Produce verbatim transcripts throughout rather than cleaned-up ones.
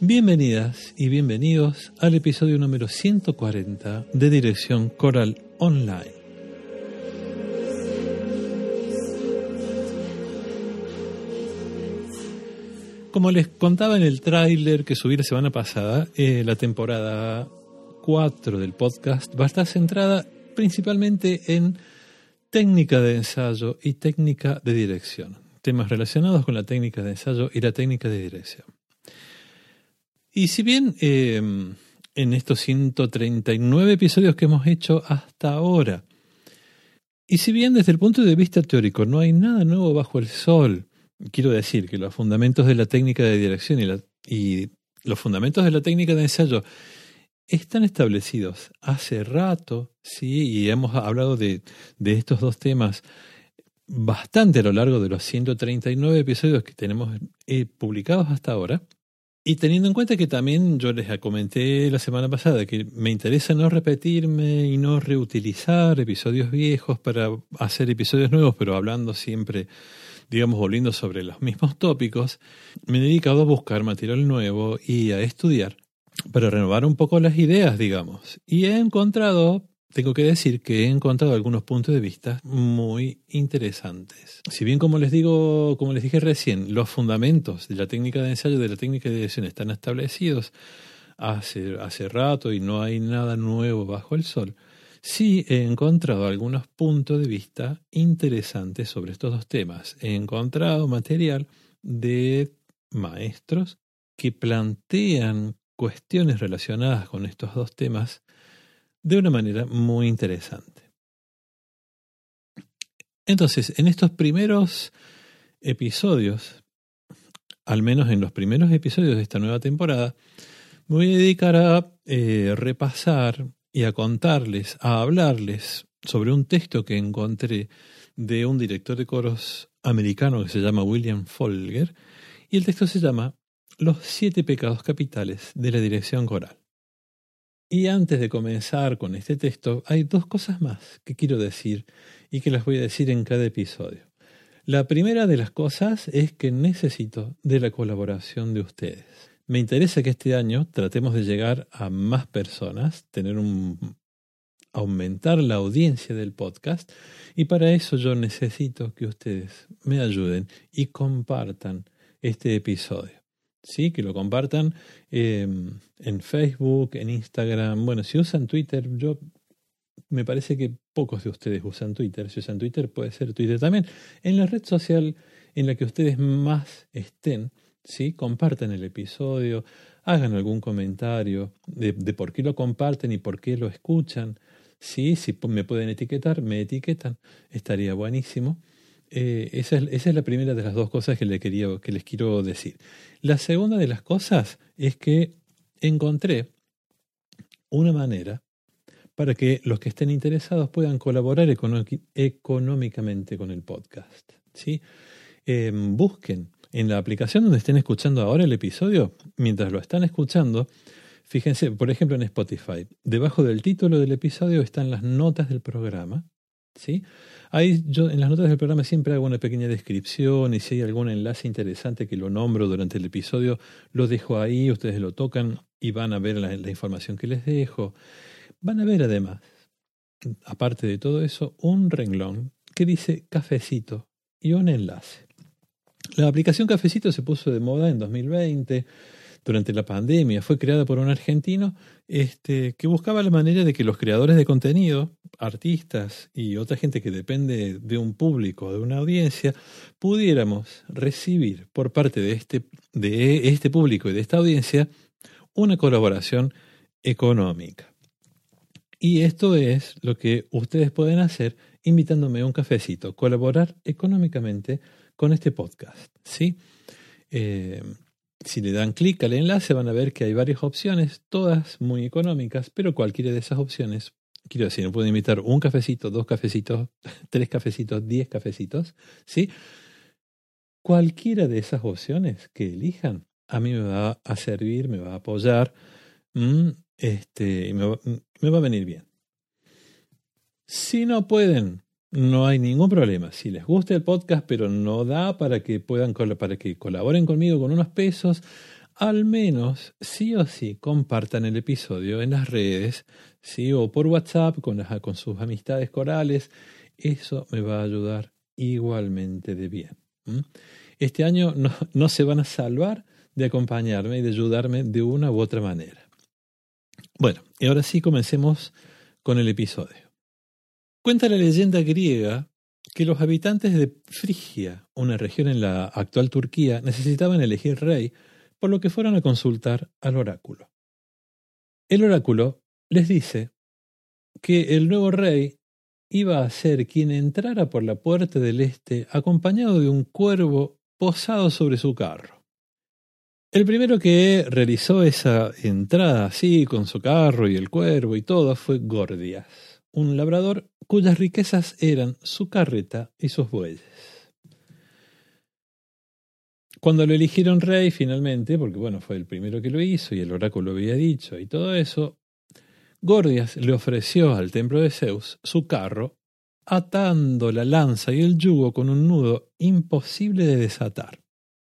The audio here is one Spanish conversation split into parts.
Bienvenidas y bienvenidos al episodio número ciento cuarenta de Dirección Coral Online. Como les contaba en el tráiler que subí la semana pasada, eh, la temporada cuatro del podcast va a estar centrada principalmente en técnica de ensayo y técnica de dirección, temas relacionados con la técnica de ensayo y la técnica de dirección. Y si bien eh, en estos ciento treinta y nueve episodios que hemos hecho hasta ahora, y si bien desde el punto de vista teórico no hay nada nuevo bajo el sol, quiero decir que los fundamentos de la técnica de dirección y, la, y los fundamentos de la técnica de ensayo están establecidos hace rato, sí, y hemos hablado de, de estos dos temas bastante a lo largo de los ciento treinta y nueve episodios que tenemos eh, publicados hasta ahora. Y teniendo en cuenta que también yo les comenté la semana pasada que me interesa no repetirme y no reutilizar episodios viejos para hacer episodios nuevos, pero hablando siempre, digamos, volviendo sobre los mismos tópicos, me he dedicado a buscar material nuevo y a estudiar para renovar un poco las ideas, digamos. Y he encontrado, tengo que decir que he encontrado algunos puntos de vista muy interesantes. Si bien, como les digo, como les dije recién, los fundamentos de la técnica de ensayo y de la técnica de dirección están establecidos hace, hace rato y no hay nada nuevo bajo el sol, sí he encontrado algunos puntos de vista interesantes sobre estos dos temas. He encontrado material de maestros que plantean cuestiones relacionadas con estos dos temas de una manera muy interesante. Entonces, en estos primeros episodios, al menos en los primeros episodios de esta nueva temporada, me voy a dedicar a eh, repasar y a contarles, a hablarles sobre un texto que encontré de un director de coros americano que se llama William Folger, y el texto se llama Los siete pecados capitales de la dirección coral. Y antes de comenzar con este texto, hay dos cosas más que quiero decir y que las voy a decir en cada episodio. La primera de las cosas es que necesito de la colaboración de ustedes. Me interesa que este año tratemos de llegar a más personas, tener un, aumentar la audiencia del podcast, y para eso yo necesito que ustedes me ayuden y compartan este episodio. Sí, que lo compartan eh, en Facebook, en Instagram. Bueno, si usan Twitter, yo me parece que pocos de ustedes usan Twitter. Si usan Twitter, puede ser Twitter también. En la red social en la que ustedes más estén, ¿sí? Compartan el episodio, hagan algún comentario de, de por qué lo comparten y por qué lo escuchan. ¿Sí? Si me pueden etiquetar, me etiquetan. Estaría buenísimo. Eh, esa, es, esa es la primera de las dos cosas que, le quería, que les quiero decir. La segunda de las cosas es que encontré una manera para que los que estén interesados puedan colaborar econo- económicamente con el podcast, ¿sí? Eh, busquen en la aplicación donde estén escuchando ahora el episodio, mientras lo están escuchando, fíjense, por ejemplo en Spotify, debajo del título del episodio están las notas del programa, ¿sí? Ahí yo en las notas del programa siempre hago una pequeña descripción y si hay algún enlace interesante que lo nombro durante el episodio, lo dejo ahí, ustedes lo tocan y van a ver la, la información que les dejo. Van a ver además, aparte de todo eso, un renglón que dice cafecito y un enlace. La aplicación Cafecito se puso de moda en dos mil veinte. Durante la pandemia, fue creada por un argentino este, que buscaba la manera de que los creadores de contenido, artistas y otra gente que depende de un público, de una audiencia, pudiéramos recibir por parte de este, de este público y de esta audiencia una colaboración económica. Y esto es lo que ustedes pueden hacer invitándome a un cafecito, colaborar económicamente con este podcast, ¿sí? Eh, Si le dan clic al enlace van a ver que hay varias opciones, todas muy económicas, pero cualquiera de esas opciones, quiero decir, no pueden invitar un cafecito, dos cafecitos, tres cafecitos, diez cafecitos, ¿sí? Cualquiera de esas opciones que elijan, a mí me va a servir, me va a apoyar, mmm, este, y me va, me va a venir bien. Si no pueden, no hay ningún problema. Si les gusta el podcast, pero no da para que puedan para que colaboren conmigo con unos pesos, al menos sí o sí compartan el episodio en las redes, ¿sí? O por WhatsApp con, las, con sus amistades corales. Eso me va a ayudar igualmente de bien. ¿Mm? Este año no, no se van a salvar de acompañarme y de ayudarme de una u otra manera. Bueno, y ahora sí comencemos con el episodio. Cuenta la leyenda griega que los habitantes de Frigia, una región en la actual Turquía, necesitaban elegir rey, por lo que fueron a consultar al oráculo. El oráculo les dice que el nuevo rey iba a ser quien entrara por la puerta del este acompañado de un cuervo posado sobre su carro. El primero que realizó esa entrada así, con su carro y el cuervo y todo, fue Gordias, un labrador cuyas riquezas eran su carreta y sus bueyes. Cuando lo eligieron rey finalmente, porque bueno, fue el primero que lo hizo y el oráculo había dicho y todo eso, Gordias le ofreció al templo de Zeus su carro, atando la lanza y el yugo con un nudo imposible de desatar.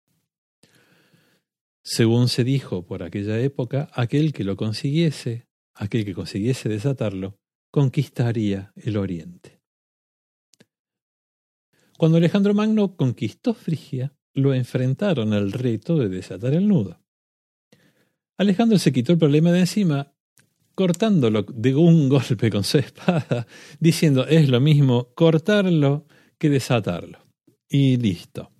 Según se dijo por aquella época, aquel que lo consiguiese, aquel que consiguiese desatarlo, conquistaría el oriente. Cuando Alejandro Magno conquistó Frigia, lo enfrentaron al reto de desatar el nudo. Alejandro se quitó el problema de encima, cortándolo de un golpe con su espada, diciendo es lo mismo cortarlo que desatarlo. Y listo.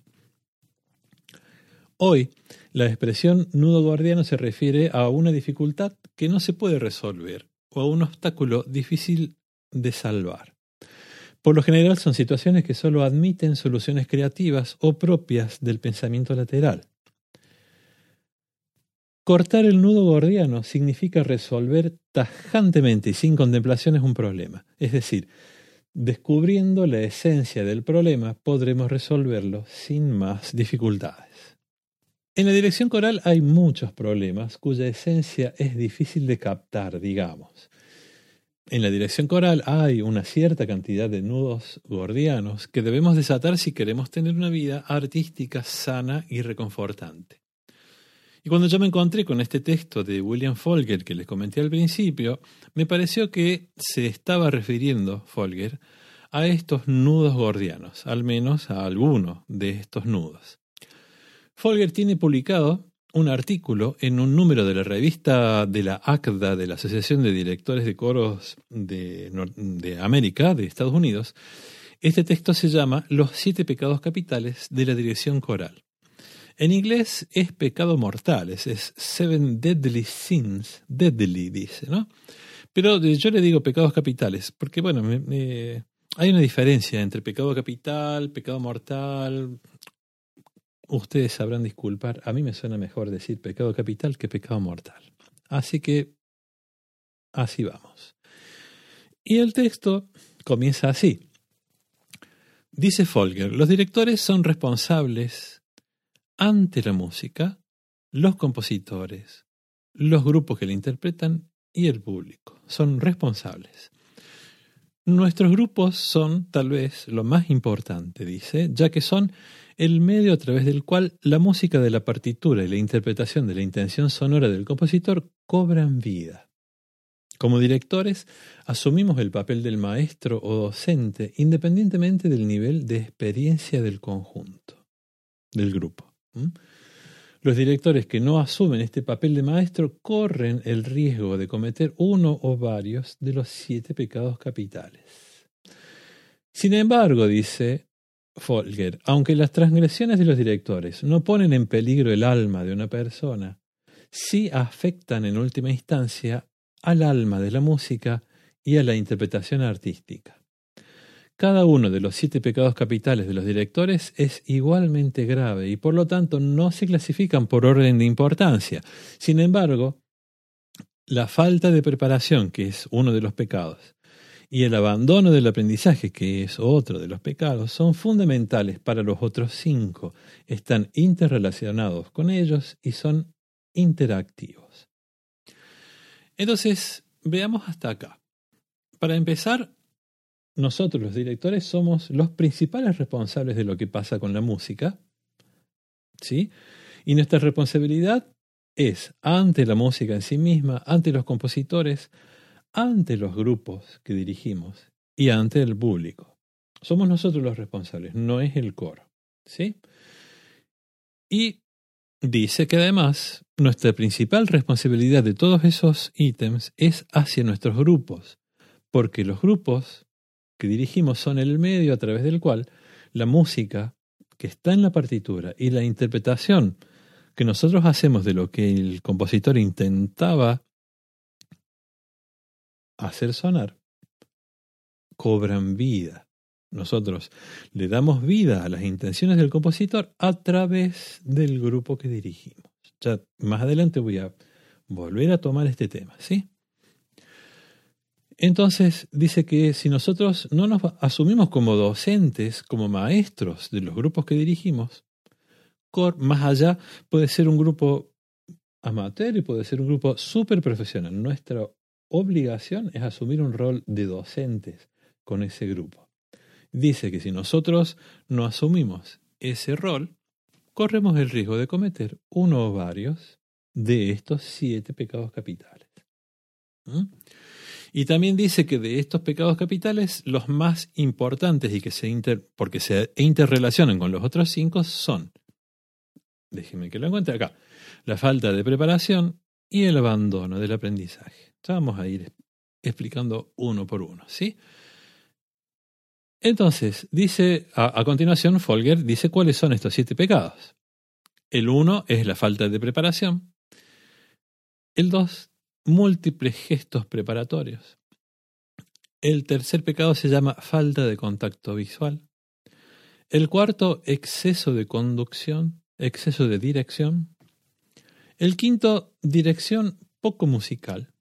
Hoy, la expresión nudo gordiano se refiere a una dificultad que no se puede resolver o a un obstáculo difícil de salvar. Por lo general son situaciones que solo admiten soluciones creativas o propias del pensamiento lateral. Cortar el nudo gordiano significa resolver tajantemente y sin contemplaciones un problema. Es decir, descubriendo la esencia del problema podremos resolverlo sin más dificultades. En la dirección coral hay muchos problemas cuya esencia es difícil de captar, digamos. En la dirección coral hay una cierta cantidad de nudos gordianos que debemos desatar si queremos tener una vida artística sana y reconfortante. Y cuando yo me encontré con este texto de William Folger que les comenté al principio, me pareció que se estaba refiriendo, Folger, a estos nudos gordianos, al menos a alguno de estos nudos. Folger tiene publicado un artículo en un número de la revista de la A C D A, de la Asociación de Directores de Coros de, de América, de Estados Unidos. Este texto se llama Los siete pecados capitales de la dirección coral. En inglés es pecado mortales, es Seven Deadly Sins, deadly dice, ¿no? Pero yo le digo pecados capitales, porque bueno, me, me, hay una diferencia entre pecado capital, pecado mortal. Ustedes sabrán disculpar, a mí me suena mejor decir pecado capital que pecado mortal. Así que, así vamos. Y el texto comienza así. Dice Folger, los directores son responsables ante la música, los compositores, los grupos que la interpretan y el público. Son responsables. Nuestros grupos son tal vez lo más importante, dice, ya que son el medio a través del cual la música de la partitura y la interpretación de la intención sonora del compositor cobran vida. Como directores, asumimos el papel del maestro o docente independientemente del nivel de experiencia del conjunto, del grupo. ¿Mm? Los directores que no asumen este papel de maestro corren el riesgo de cometer uno o varios de los siete pecados capitales. Sin embargo, dice Folger, aunque las transgresiones de los directores no ponen en peligro el alma de una persona, sí afectan en última instancia al alma de la música y a la interpretación artística. Cada uno de los siete pecados capitales de los directores es igualmente grave y por lo tanto no se clasifican por orden de importancia. Sin embargo, la falta de preparación, que es uno de los pecados, y el abandono del aprendizaje, que es otro de los pecados, son fundamentales para los otros cinco. Están interrelacionados con ellos y son interactivos. Entonces, veamos hasta acá. Para empezar, nosotros los directores somos los principales responsables de lo que pasa con la música, ¿sí? Y nuestra responsabilidad es ante la música en sí misma, ante los compositores, ante los grupos que dirigimos y ante el público. Somos nosotros los responsables, no es el coro, ¿sí? Y dice que además nuestra principal responsabilidad de todos esos ítems es hacia nuestros grupos, porque los grupos que dirigimos son el medio a través del cual la música que está en la partitura y la interpretación que nosotros hacemos de lo que el compositor intentaba hacer sonar, cobran vida. Nosotros le damos vida a las intenciones del compositor a través del grupo que dirigimos. Ya más adelante voy a volver a tomar este tema, ¿sí? Entonces dice que si nosotros no nos asumimos como docentes, como maestros de los grupos que dirigimos, más allá puede ser un grupo amateur y puede ser un grupo súper profesional. Nuestra obligación es asumir un rol de docentes con ese grupo. Dice que si nosotros no asumimos ese rol, corremos el riesgo de cometer uno o varios de estos siete pecados capitales. ¿Mm? Y también dice que de estos pecados capitales, los más importantes y que se inter, porque se interrelacionan con los otros cinco son, déjenme que lo encuentre acá, la falta de preparación y el abandono del aprendizaje. Ya vamos a ir explicando uno por uno, ¿sí? Entonces, dice, a, a continuación, Folger dice cuáles son estos siete pecados. El uno es la falta de preparación. El dos, múltiples gestos preparatorios. El tercer pecado se llama falta de contacto visual. El cuarto, exceso de conducción, exceso de dirección. El quinto, dirección poco musical.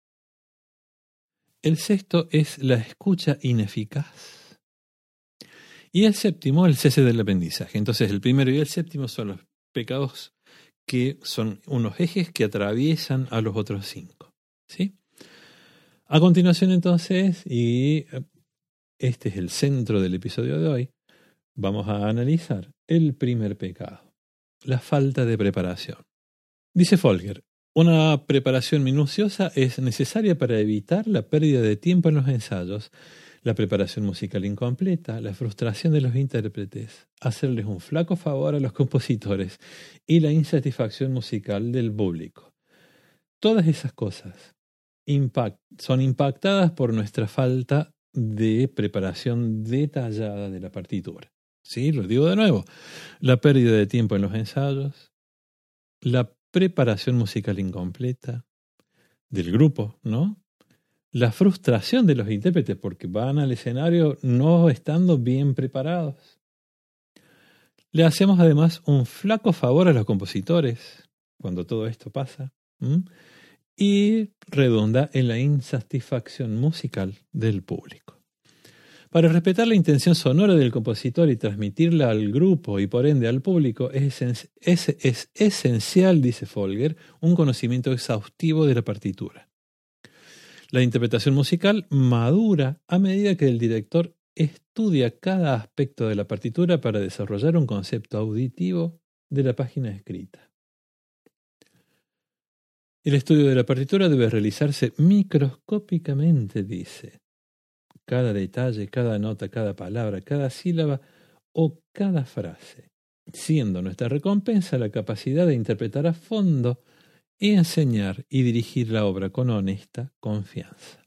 El sexto es la escucha ineficaz. Y el séptimo, el cese del aprendizaje. Entonces, el primero y el séptimo son los pecados que son unos ejes que atraviesan a los otros cinco, ¿sí? A continuación, entonces, y este es el centro del episodio de hoy, vamos a analizar el primer pecado, la falta de preparación. Dice Folger, una preparación minuciosa es necesaria para evitar la pérdida de tiempo en los ensayos, la preparación musical incompleta, la frustración de los intérpretes, hacerles un flaco favor a los compositores y la insatisfacción musical del público. Todas esas cosas impact, son impactadas por nuestra falta de preparación detallada de la partitura. ¿Sí? Lo digo de nuevo. La pérdida de tiempo en los ensayos, la preparación musical incompleta del grupo, ¿no? La frustración de los intérpretes porque van al escenario no estando bien preparados. Le hacemos además un flaco favor a los compositores cuando todo esto pasa. ¿Mm? Y redunda en la insatisfacción musical del público. Para respetar la intención sonora del compositor y transmitirla al grupo y por ende al público es, es, es, es esencial, dice Folger, un conocimiento exhaustivo de la partitura. La interpretación musical madura a medida que el director estudia cada aspecto de la partitura para desarrollar un concepto auditivo de la página escrita. El estudio de la partitura debe realizarse microscópicamente, dice. Cada detalle, cada nota, cada palabra, cada sílaba o cada frase, siendo nuestra recompensa la capacidad de interpretar a fondo y enseñar y dirigir la obra con honesta confianza.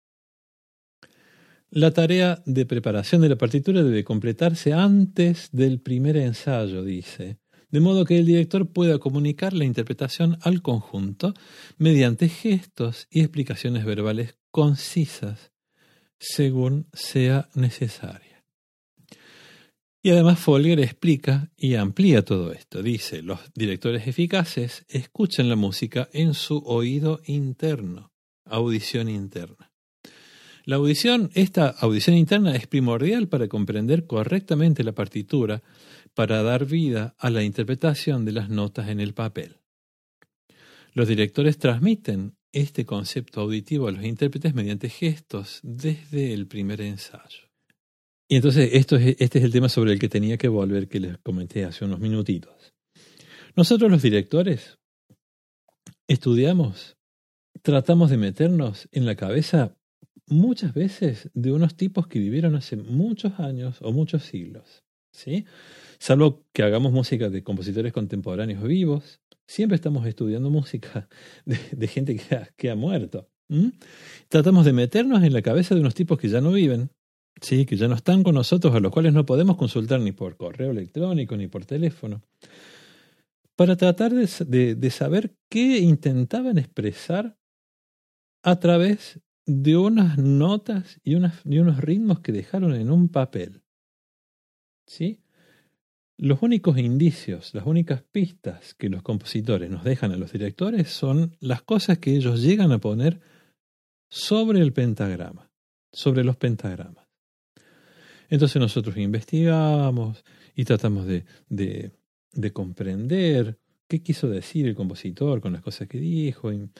La tarea de preparación de la partitura debe completarse antes del primer ensayo, dice, de modo que el director pueda comunicar la interpretación al conjunto mediante gestos y explicaciones verbales concisas, según sea necesaria. Y además Folger explica y amplía todo esto. Dice, los directores eficaces escuchan la música en su oído interno, audición interna. La audición, esta audición interna es primordial para comprender correctamente la partitura, para dar vida a la interpretación de las notas en el papel. Los directores transmiten este concepto auditivo a los intérpretes mediante gestos desde el primer ensayo. Y entonces esto es, este es el tema sobre el que tenía que volver, que les comenté hace unos minutitos. Nosotros los directores estudiamos, tratamos de meternos en la cabeza muchas veces de unos tipos que vivieron hace muchos años o muchos siglos, ¿sí? Salvo que hagamos música de compositores contemporáneos vivos, siempre estamos estudiando música de, de gente que ha, que ha muerto. ¿Mm? Tratamos de meternos en la cabeza de unos tipos que ya no viven, ¿sí? Que ya no están con nosotros, a los cuales no podemos consultar ni por correo electrónico ni por teléfono, para tratar de, de, de saber qué intentaban expresar a través de unas notas y, unas, y unos ritmos que dejaron en un papel, ¿sí? Los únicos indicios, las únicas pistas que los compositores nos dejan a los directores son las cosas que ellos llegan a poner sobre el pentagrama, sobre los pentagramas. Entonces nosotros investigamos y tratamos de, de, de comprender qué quiso decir el compositor con las cosas que dijo. Y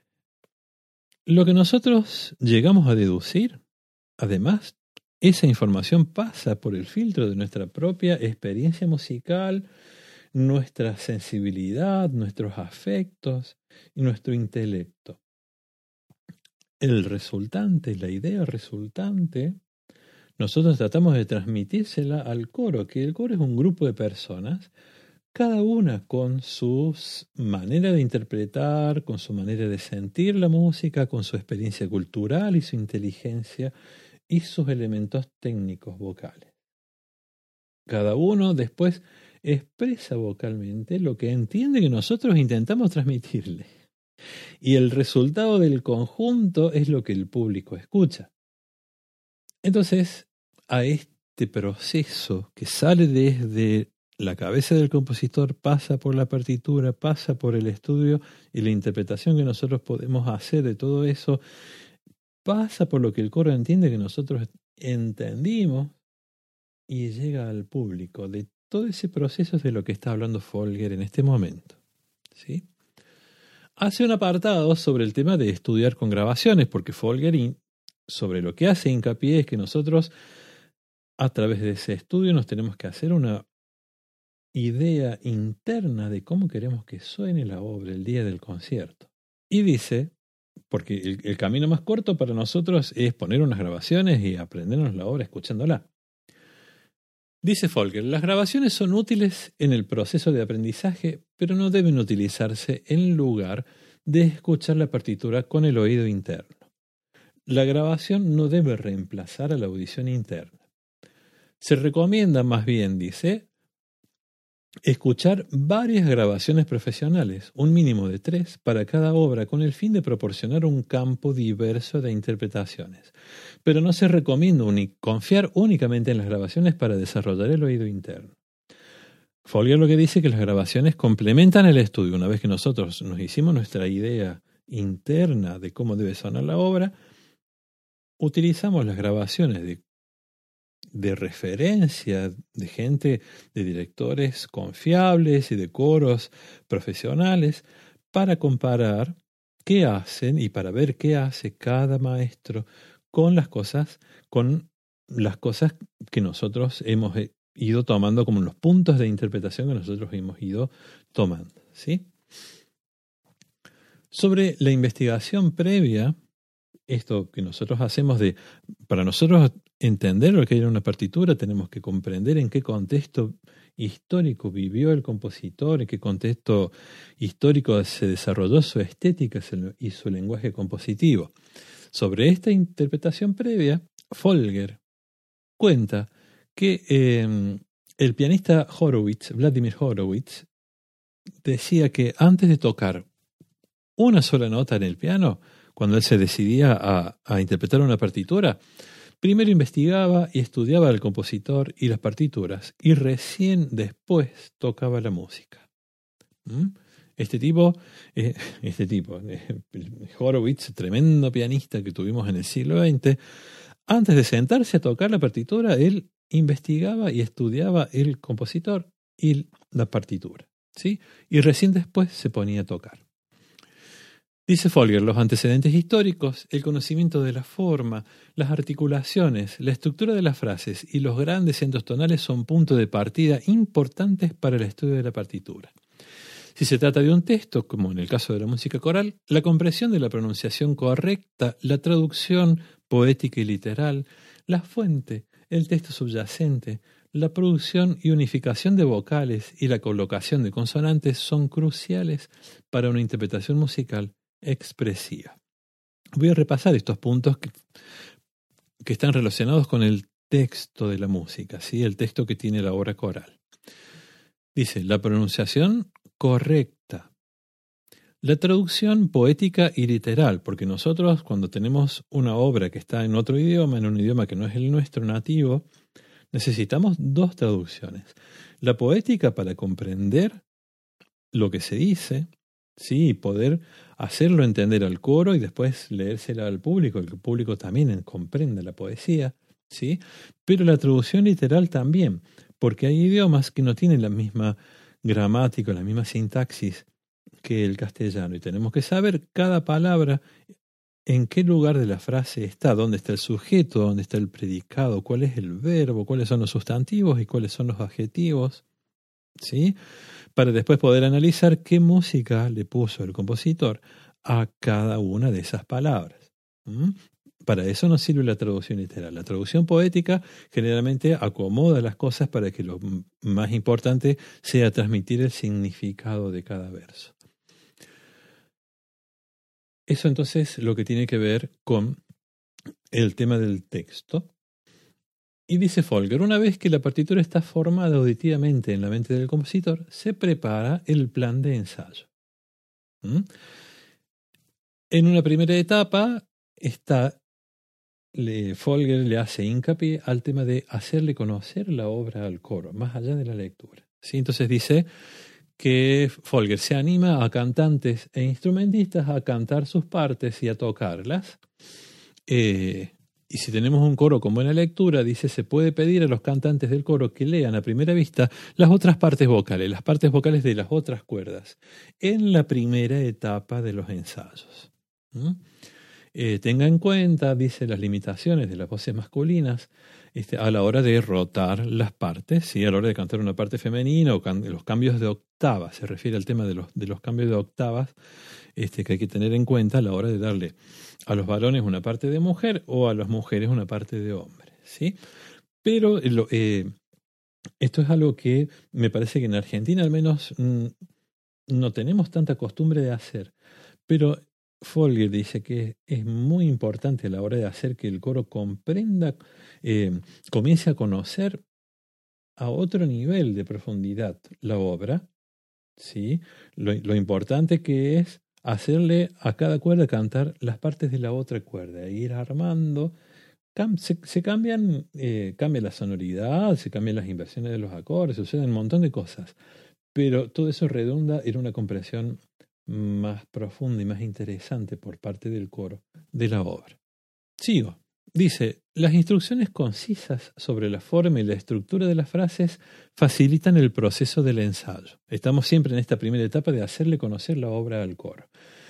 lo que nosotros llegamos a deducir, además, esa información pasa por el filtro de nuestra propia experiencia musical, nuestra sensibilidad, nuestros afectos y nuestro intelecto. El resultante, la idea resultante, nosotros tratamos de transmitírsela al coro, que el coro es un grupo de personas, cada una con su manera de interpretar, con su manera de sentir la música, con su experiencia cultural y su inteligencia y sus elementos técnicos vocales. Cada uno después expresa vocalmente lo que entiende que nosotros intentamos transmitirle. Y el resultado del conjunto es lo que el público escucha. Entonces, a este proceso que sale desde la cabeza del compositor, pasa por la partitura, pasa por el estudio y la interpretación que nosotros podemos hacer de todo eso, pasa por lo que el coro entiende que nosotros entendimos y llega al público. De todo ese proceso es de lo que está hablando Folger en este momento, ¿sí? Hace un apartado sobre el tema de estudiar con grabaciones, porque Folger sobre lo que hace hincapié es que nosotros a través de ese estudio nos tenemos que hacer una idea interna de cómo queremos que suene la obra el día del concierto. Y dice, porque el, el camino más corto para nosotros es poner unas grabaciones y aprendernos la obra escuchándola. Dice Folger, las grabaciones son útiles en el proceso de aprendizaje, pero no deben utilizarse en lugar de escuchar la partitura con el oído interno. La grabación no debe reemplazar a la audición interna. Se recomienda más bien, dice, escuchar varias grabaciones profesionales, un mínimo de tres para cada obra, con el fin de proporcionar un campo diverso de interpretaciones. Pero no se recomienda uni- confiar únicamente en las grabaciones para desarrollar el oído interno. Folger lo que dice es que las grabaciones complementan el estudio. Una vez que nosotros nos hicimos nuestra idea interna de cómo debe sonar la obra, utilizamos las grabaciones de de referencia de gente, de directores confiables y de coros profesionales para comparar qué hacen y para ver qué hace cada maestro con las cosas, con las cosas que nosotros hemos ido tomando como los puntos de interpretación que nosotros hemos ido tomando, ¿sí? Sobre la investigación previa, esto que nosotros hacemos de, para nosotros entender lo que era una partitura, tenemos que comprender en qué contexto histórico vivió el compositor, en qué contexto histórico se desarrolló su estética y su lenguaje compositivo. Sobre esta interpretación previa, Folger cuenta que eh, el pianista Horowitz, Vladimir Horowitz, decía que antes de tocar una sola nota en el piano, cuando él se decidía a, a interpretar una partitura, primero investigaba y estudiaba al compositor y las partituras, y recién después tocaba la música. ¿Mm? Este tipo, eh, este tipo, eh, Horowitz, tremendo pianista que tuvimos en el siglo veinte, antes de sentarse a tocar la partitura, él investigaba y estudiaba el compositor y la partitura, ¿sí? Y recién después se ponía a tocar. Dice Folger, los antecedentes históricos, el conocimiento de la forma, las articulaciones, la estructura de las frases y los grandes centros tonales son puntos de partida importantes para el estudio de la partitura. Si se trata de un texto, como en el caso de la música coral, la comprensión de la pronunciación correcta, la traducción poética y literal, la fuente, el texto subyacente, la producción y unificación de vocales y la colocación de consonantes son cruciales para una interpretación musical expresiva. Voy a repasar estos puntos que, que están relacionados con el texto de la música, ¿sí? El texto que tiene la obra coral. Dice, la pronunciación correcta, la traducción poética y literal, porque nosotros cuando tenemos una obra que está en otro idioma, en un idioma que no es el nuestro nativo, necesitamos dos traducciones. La poética para comprender lo que se dice, sí, y poder hacerlo entender al coro y después leérsela al público, que el público también comprenda la poesía, sí, pero la traducción literal también, porque hay idiomas que no tienen la misma gramática, la misma sintaxis que el castellano, y tenemos que saber cada palabra en qué lugar de la frase está, dónde está el sujeto, dónde está el predicado, cuál es el verbo, cuáles son los sustantivos y cuáles son los adjetivos, ¿sí? Para después poder analizar qué música le puso el compositor a cada una de esas palabras. ¿Mm? Para eso nos sirve la traducción literal. La traducción poética generalmente acomoda las cosas para que lo más importante sea transmitir el significado de cada verso. Eso entonces lo que tiene que ver con el tema del texto. Y dice Folger, una vez que la partitura está formada auditivamente en la mente del compositor, se prepara el plan de ensayo. ¿Mm? En una primera etapa está, le, Folger le hace hincapié al tema de hacerle conocer la obra al coro, más allá de la lectura. ¿Sí? Entonces dice que Folger se anima a cantantes e instrumentistas a cantar sus partes y a tocarlas. Eh, y si tenemos un coro con buena lectura, dice, se puede pedir a los cantantes del coro que lean a primera vista las otras partes vocales, las partes vocales de las otras cuerdas, en la primera etapa de los ensayos. ¿Mm? Eh, tenga en cuenta, dice, las limitaciones de las voces masculinas este, a la hora de rotar las partes, ¿sí? A la hora de cantar una parte femenina o can- los cambios de octavas, se refiere al tema de los, de los cambios de octavas este, que hay que tener en cuenta a la hora de darle a los varones una parte de mujer o a las mujeres una parte de hombre, ¿sí? Pero lo, eh, esto es algo que me parece que en Argentina al menos mm, no tenemos tanta costumbre de hacer, pero Folger dice que es muy importante a la hora de hacer que el coro comprenda, eh, comience a conocer a otro nivel de profundidad la obra, ¿sí? Lo, lo importante que es hacerle a cada cuerda cantar las partes de la otra cuerda, e ir armando, cam, se, se cambian, eh, cambia la sonoridad, se cambian las inversiones de los acordes, suceden un montón de cosas, pero todo eso redunda en una comprensión más profunda y más interesante por parte del coro de la obra. Sigo. Dice, las instrucciones concisas sobre la forma y la estructura de las frases facilitan el proceso del ensayo. Estamos siempre en esta primera etapa de hacerle conocer la obra al coro.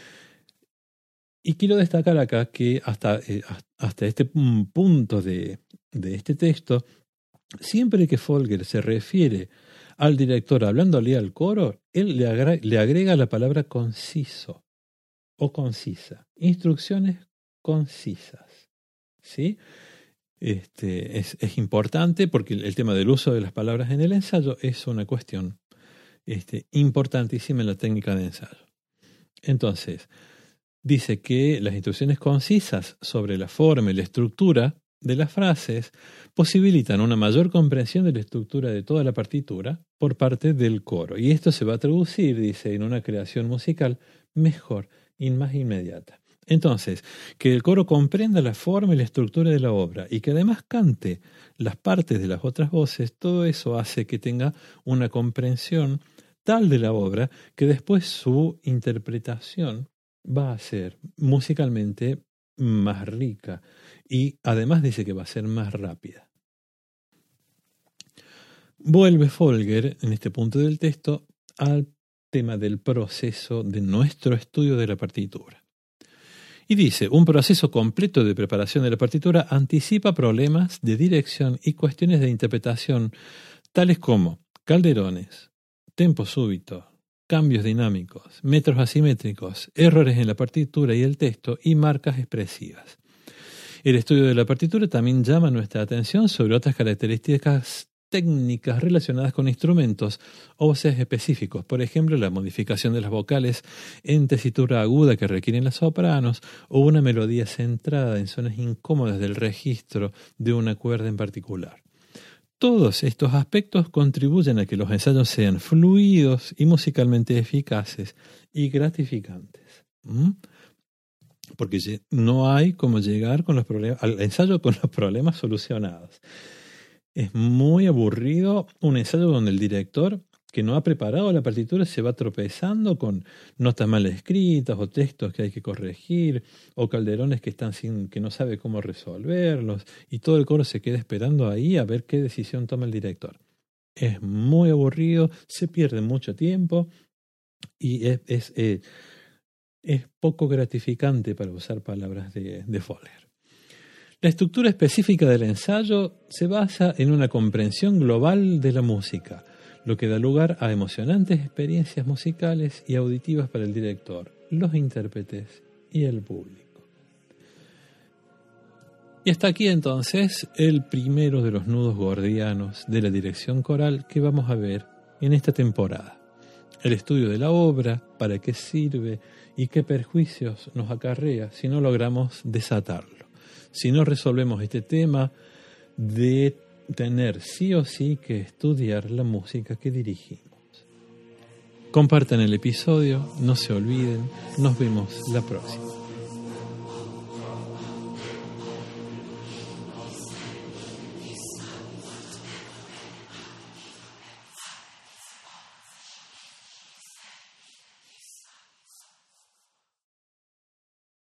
Y quiero destacar acá que hasta, eh, hasta este punto de, de este texto, siempre que Folger se refiere al director hablándole al coro, él le agrega, le agrega la palabra conciso o concisa. Instrucciones concisas. ¿Sí? Este, es, es importante porque el, el tema del uso de las palabras en el ensayo es una cuestión este, importantísima en la técnica de ensayo. Entonces, dice que las instrucciones concisas sobre la forma y la estructura de las frases posibilitan una mayor comprensión de la estructura de toda la partitura por parte del coro. Y esto se va a traducir, dice, en una creación musical mejor y más inmediata. Entonces, que el coro comprenda la forma y la estructura de la obra y que además cante las partes de las otras voces, todo eso hace que tenga una comprensión tal de la obra que después su interpretación va a ser musicalmente más rica y además dice que va a ser más rápida. Vuelve Folger en este punto del texto al tema del proceso de nuestro estudio de la partitura. Y dice, un proceso completo de preparación de la partitura anticipa problemas de dirección y cuestiones de interpretación tales como calderones, tempo súbito, cambios dinámicos, metros asimétricos, errores en la partitura y el texto y marcas expresivas. El estudio de la partitura también llama nuestra atención sobre otras características técnicas relacionadas con instrumentos o voces específicos, por ejemplo, la modificación de las vocales en tesitura aguda que requieren las sopranos o una melodía centrada en zonas incómodas del registro de una cuerda en particular. Todos estos aspectos contribuyen a que los ensayos sean fluidos y musicalmente eficaces y gratificantes. ¿Mm? Porque no hay como llegar con los problemas, al ensayo con los problemas solucionados. Es muy aburrido un ensayo donde el director, que no ha preparado la partitura, se va tropezando con notas mal escritas o textos que hay que corregir o calderones que están sin, que no sabe cómo resolverlos y todo el coro se queda esperando ahí a ver qué decisión toma el director. Es muy aburrido, se pierde mucho tiempo y es, es, eh, es poco gratificante, para usar palabras de, de Fowler. La estructura específica del ensayo se basa en una comprensión global de la música, lo que da lugar a emocionantes experiencias musicales y auditivas para el director, los intérpretes y el público. Y hasta aquí entonces el primero de los nudos gordianos de la dirección coral que vamos a ver en esta temporada. El estudio de la obra, para qué sirve y qué perjuicios nos acarrea si no logramos desatarlo. Si no resolvemos este tema de tener sí o sí que estudiar la música que dirigimos. Compartan el episodio, no se olviden, nos vemos la próxima.